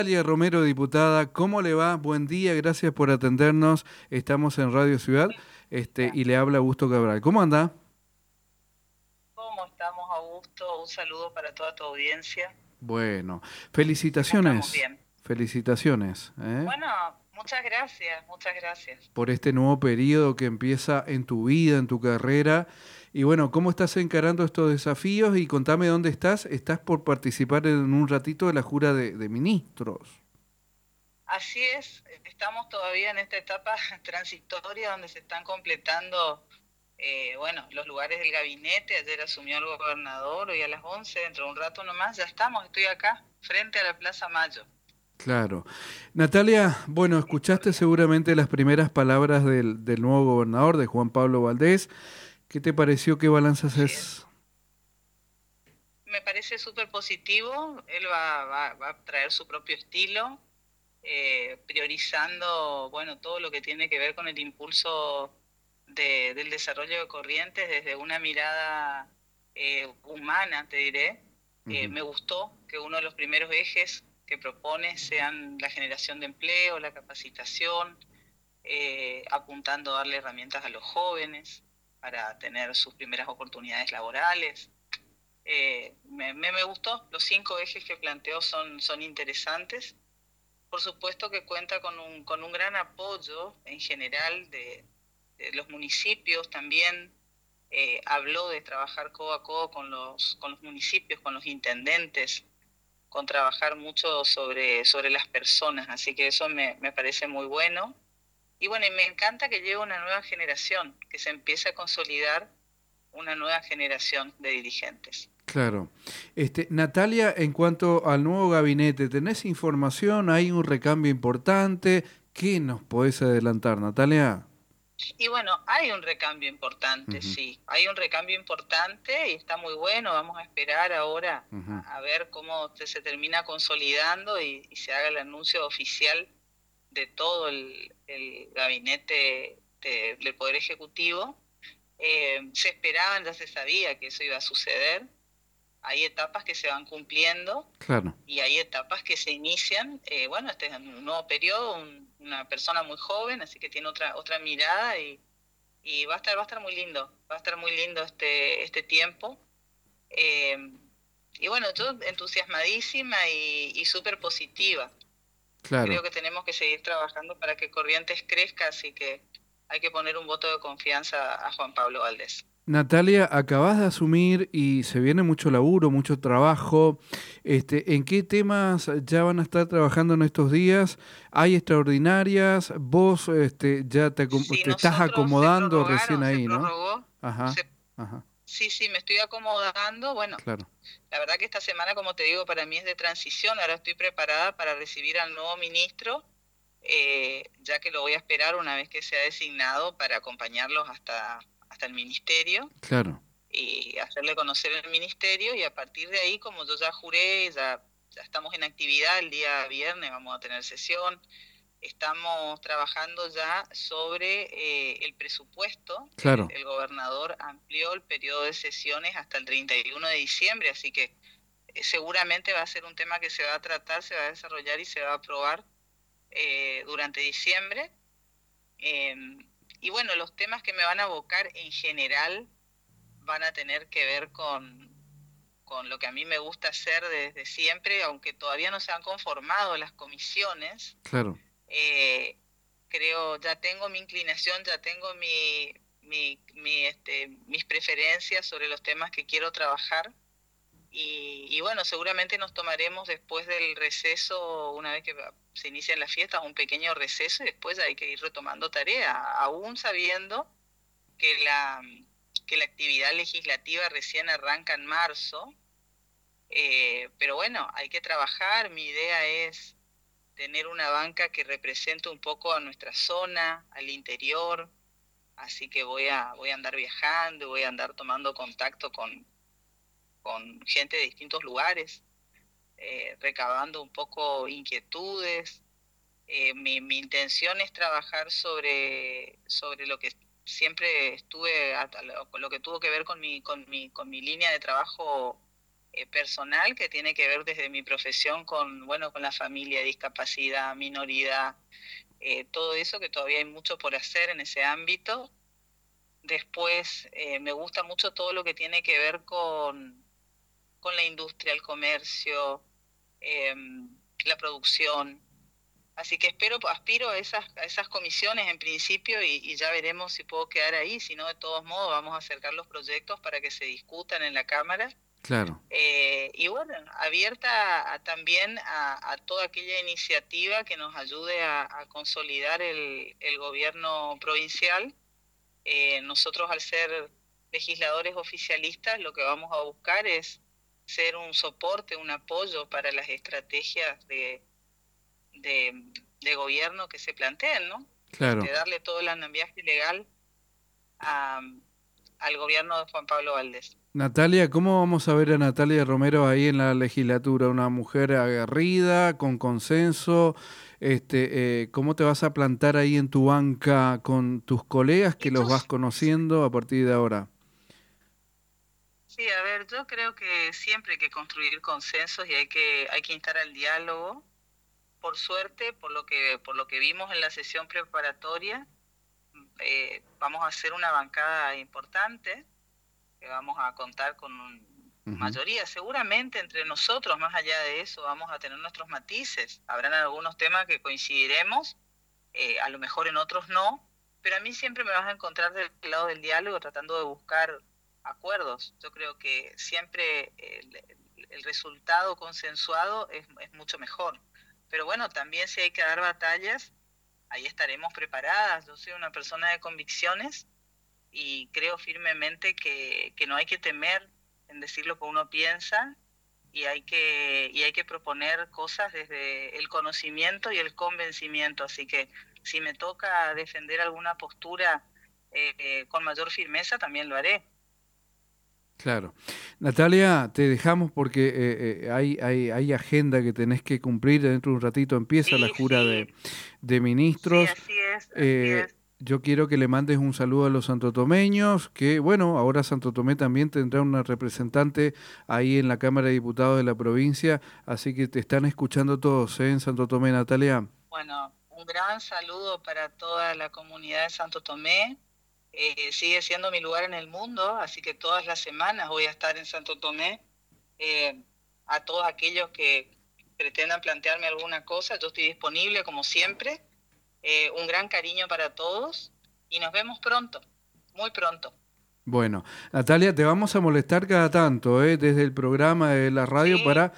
Natalia Romero, diputada, ¿cómo le va? Buen día, gracias por atendernos. Estamos en Radio Ciudad, y le habla Augusto Cabral. ¿Cómo anda? ¿Cómo estamos, Augusto? Un saludo para toda tu audiencia. Bueno, Acá estamos felicitaciones, bien. felicitaciones, Bueno, muchas gracias, muchas gracias. por este nuevo periodo que empieza en tu vida, en tu carrera. Y bueno, ¿cómo estás encarando estos desafíos? Y contame dónde estás. Estás por participar en un ratito de la jura de ministros. Así es, estamos todavía en esta etapa transitoria donde se están completando, bueno, los lugares del gabinete. Ayer asumió el gobernador, hoy a las 11, dentro de un rato nomás, ya estamos, estoy acá, frente a la Plaza Mayo. Claro. Natalia, bueno, escuchaste Coordinando. seguramente las primeras palabras del nuevo gobernador, de Juan Pablo Valdés. ¿Qué te pareció? ¿Qué balance Así es. haces? Me parece súper positivo, él va a traer su propio estilo, priorizando, bueno, todo lo que tiene que ver con el impulso del desarrollo de Corrientes desde una mirada humana, te diré. Ujú. Me gustó que uno de los primeros ejes que propone sean la generación de empleo, la capacitación, apuntando a darle herramientas a los jóvenes para tener sus primeras oportunidades laborales. Me gustó, los 5 ejes que planteó son interesantes. Por supuesto que cuenta con un gran apoyo en general de los municipios también. Habló de trabajar codo a codo con los municipios, con los intendentes, con trabajar mucho sobre las personas, así que eso me parece muy bueno. Y bueno, y me encanta que llegue una nueva generación, que se empiece a consolidar una nueva generación de dirigentes. Claro. Natalia, en cuanto al nuevo gabinete, ¿tenés información? ¿Hay un recambio importante? ¿Qué nos podés adelantar, Natalia? Y bueno, hay un recambio importante, Ujú, sí, hay un recambio importante y está muy bueno. Vamos a esperar ahora ujú. a ver cómo se termina consolidando y se haga el anuncio oficial de todo el gabinete del Poder Ejecutivo. Se esperaban, ya se sabía que eso iba a suceder. Hay etapas que se van cumpliendo Claro. y hay etapas que se inician. Bueno, este es un nuevo periodo, una persona muy joven, así que tiene otra mirada y va a estar muy lindo, va a estar muy lindo este tiempo. Eh, y bueno, yo entusiasmadísima y súper positiva. Creo Claro. que tenemos que seguir trabajando para que Corrientes crezca, así que hay que poner un voto de confianza a Juan Pablo Valdés. Natalia, acabás de asumir y se viene mucho laburo, mucho trabajo. ¿En qué temas ya van a estar trabajando en estos días? ¿Hay extraordinarias? ¿Vos ya Si te estás nosotros se acomodando recién prorrogaron, se ahí, no? prorrogó, Ajá, se, ajá, sí, sí, me estoy acomodando. Bueno, claro. la verdad que esta semana, como te digo, para mí es de transición. Ahora estoy preparada para recibir al nuevo ministro, ya que lo voy a esperar una vez que sea designado para acompañarlos hasta el ministerio Claro. y hacerle conocer el ministerio. Y a partir de ahí, como yo ya juré, ya estamos en actividad. El día viernes vamos a tener sesión. Estamos trabajando ya sobre el presupuesto. Claro. El gobernador amplió el periodo de sesiones hasta el 31 de diciembre, así que seguramente va a ser un tema que se va a tratar, se va a desarrollar y se va a aprobar durante diciembre. Eh, y bueno, los temas que me van a abocar en general van a tener que ver con lo que a mí me gusta hacer desde siempre, aunque todavía no se han conformado las comisiones. Claro. eh, Creo, ya tengo mi inclinación, ya tengo mis preferencias sobre los temas que quiero trabajar. Y bueno, seguramente nos tomaremos después del receso, una vez que se inician las fiestas, un pequeño receso y después hay que ir retomando tarea, aún sabiendo que que la actividad legislativa recién arranca en marzo. Pero bueno, hay que trabajar. Mi idea es tener una banca que represente un poco a nuestra zona, al interior, así que voy a andar viajando, voy a andar tomando contacto con gente de distintos lugares, recabando un poco inquietudes. Mi intención es trabajar sobre lo que siempre estuve, lo que tuvo que ver con mi línea de trabajo personal que tiene que ver desde mi profesión con, bueno, con la familia, discapacidad, minoridad, todo eso, que todavía hay mucho por hacer en ese ámbito. Después me gusta mucho todo lo que tiene que ver con la industria, el comercio, eh, la producción. Así que aspiro a esas comisiones en principio y ya veremos si puedo quedar ahí. Si no, de todos modos, vamos a acercar los proyectos para que se discutan en la Cámara. Claro. Y bueno, abierta también a toda aquella iniciativa que nos ayude a consolidar el gobierno provincial. Nosotros, al ser legisladores oficialistas, lo que vamos a buscar es ser un soporte, un apoyo para las estrategias de, de gobierno que se planteen, ¿no? Claro. Darle todo el andamiaje legal a, al gobierno de Juan Pablo Valdés. Natalia, ¿cómo vamos a ver a Natalia Romero ahí en la legislatura? Una mujer aguerrida, con consenso. ¿Cómo te vas a plantar ahí en tu banca con tus colegas que los vas conociendo a partir de ahora? Sí, a ver, yo creo que siempre hay que construir consensos y hay que instar al diálogo. Por suerte, por lo que vimos en la sesión preparatoria, vamos a hacer una bancada importante, que vamos a contar con mayoría. Seguramente entre nosotros, más allá de eso, vamos a tener nuestros matices. Habrán algunos temas que coincidiremos, a lo mejor en otros no, pero a mí siempre me vas a encontrar del lado del diálogo, tratando de buscar acuerdos. Yo creo que siempre el resultado consensuado es mucho mejor. Pero bueno, también si hay que dar batallas, ahí estaremos preparadas. Yo soy una persona de convicciones y creo firmemente que no hay que temer en decir lo que uno piensa, y hay que proponer cosas desde el conocimiento y el convencimiento. Así que si me toca defender alguna postura con mayor firmeza, también lo haré. Claro. Natalia, te dejamos porque hay agenda que tenés que cumplir. Dentro de un ratito empieza la jura de Sí, ministros. así es, así es. Yo quiero que le mandes un saludo a los santotomeños, que bueno, ahora Santo Tomé también tendrá una representante ahí en la Cámara de Diputados de la provincia, así que te están escuchando todos, ¿eh? En Santo Tomé, Natalia. Bueno, un gran saludo para toda la comunidad de Santo Tomé. Sigue siendo mi lugar en el mundo, así que todas las semanas voy a estar en Santo Tomé. Eh, a todos aquellos que pretendan plantearme alguna cosa, yo estoy disponible como siempre. Un gran cariño para todos y nos vemos pronto, muy pronto. Bueno, Natalia, te vamos a molestar cada tanto, desde el programa de la radio Sí, para